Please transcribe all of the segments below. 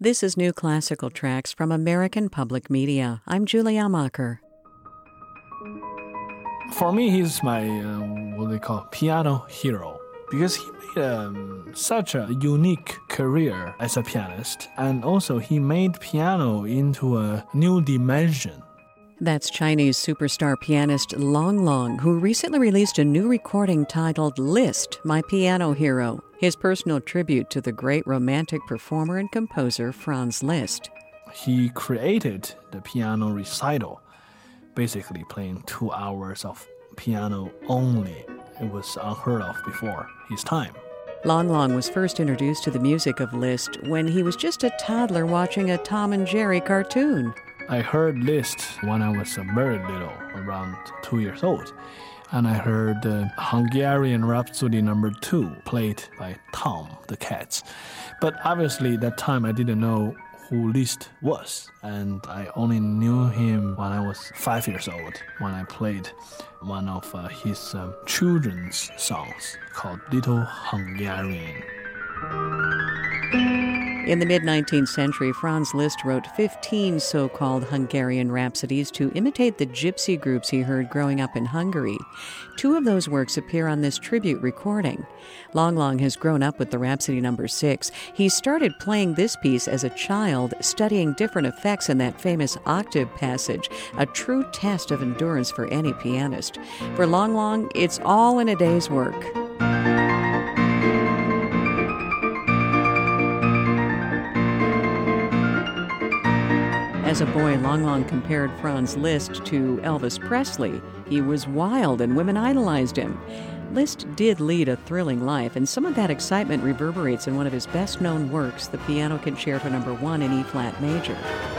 This is New Classical Tracks from American Public Media. I'm Julie Amacher. For me, he's my, what they call piano hero, because he made such a unique career as a pianist, and also he made piano into a new dimension. That's Chinese superstar pianist Long Long, who recently released a new recording titled Liszt, My Piano Hero, his personal tribute to the great romantic performer and composer Franz Liszt. He created the piano recital, basically playing 2 hours of piano only. It was unheard of before his time. Long Long was first introduced to the music of Liszt when he was just a toddler watching a Tom and Jerry cartoon. I heard Liszt when I was very little, around 2 years old. And I heard Hungarian Rhapsody No. 2 played by Tom the Cats. But obviously that time I didn't know who Liszt was. And I only knew him when I was 5 years old, when I played one of his children's songs called Little Hungarian. In the mid-19th century, Franz Liszt wrote 15 so-called Hungarian rhapsodies to imitate the gypsy groups he heard growing up in Hungary. 2 of those works appear on this tribute recording. Long Long has grown up with the Rhapsody No. 6. He started playing this piece as a child, studying different effects in that famous octave passage, a true test of endurance for any pianist. For Long Long, it's all in a day's work. As a boy, Long Long compared Franz Liszt to Elvis Presley. He was wild and women idolized him. Liszt did lead a thrilling life, and some of that excitement reverberates in one of his best-known works, the Piano Concerto No. 1 in E-flat major.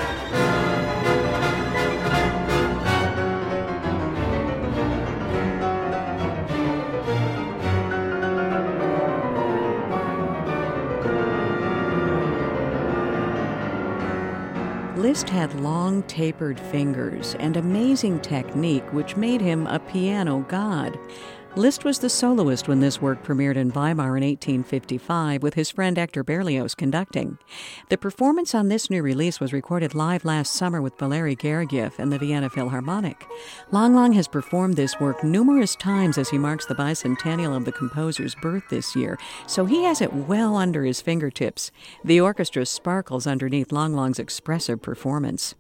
Liszt had long, tapered fingers and amazing technique, which made him a piano god. Liszt was the soloist when this work premiered in Weimar in 1855, with his friend Hector Berlioz conducting. The performance on this new release was recorded live last summer with Valery Gergiev and the Vienna Philharmonic. Long Long has performed this work numerous times as he marks the bicentennial of the composer's birth this year, so he has it well under his fingertips. The orchestra sparkles underneath Long Long's expressive performance.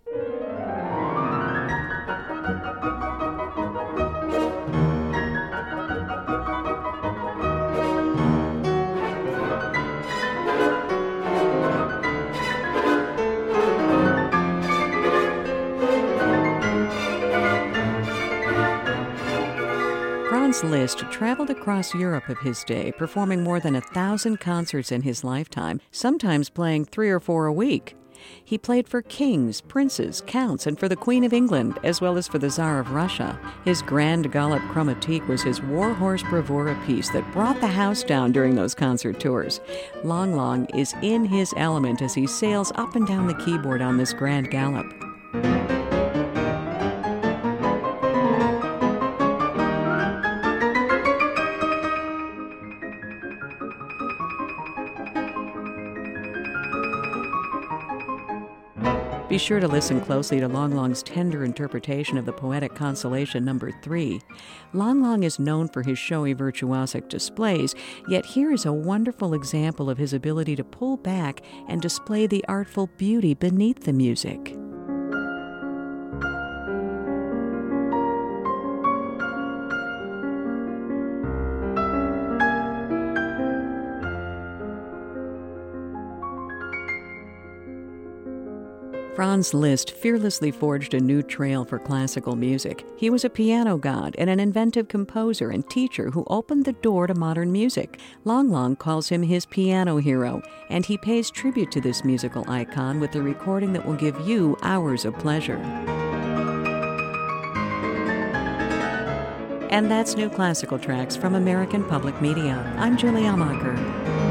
Franz Liszt traveled across Europe of his day, performing more than 1,000 concerts in his lifetime, sometimes playing 3 or 4 a week. He played for kings, princes, counts, and for the Queen of England, as well as for the Tsar of Russia. His Grand Galop Chromatique was his war-horse bravura piece that brought the house down during those concert tours. Long Long is in his element as he sails up and down the keyboard on this Grand Galop. Be sure to listen closely to Long Long's tender interpretation of the poetic consolation No. 3. Long Long is known for his showy virtuosic displays, yet here is a wonderful example of his ability to pull back and display the artful beauty beneath the music. Franz Liszt fearlessly forged a new trail for classical music. He was a piano god and an inventive composer and teacher who opened the door to modern music. Long Long calls him his piano hero, and he pays tribute to this musical icon with a recording that will give you hours of pleasure. And that's New Classical Tracks from American Public Media. I'm Julie Amacher.